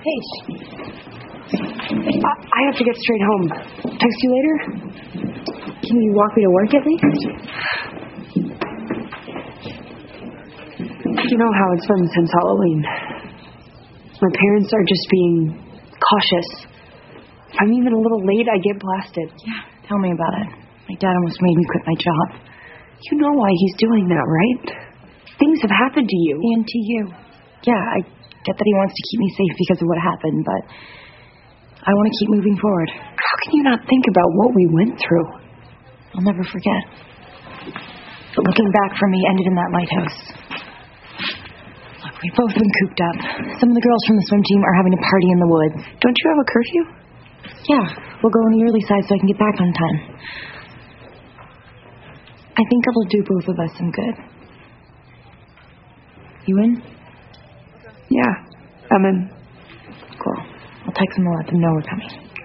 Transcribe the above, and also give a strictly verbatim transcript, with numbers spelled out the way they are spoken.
Paige. I, I have to get straight home. Text you later? Can you walk me to work at least? You know how it's been since Halloween. My parents are just being cautious. If I'm even a little late, I get blasted. Yeah, tell me about it. My dad almost made me quit my job. You know why he's doing that, right? Things have happened to you. And to you. Yeah, I get that he wants to keep me safe because of what happened, but I want to keep moving forward. How can you not think about what we went through? I'll never forget. But looking back for me ended in that lighthouse. Look, we've both been cooped up. Some of the girls from the swim team are having a party in the woods. Don't you have a curfew? Yeah, we'll go on the early side so I can get back on time. I think it'll do both of us some good. You in? Yeah, I'm in. Cool. I'll text them and let them know we're coming.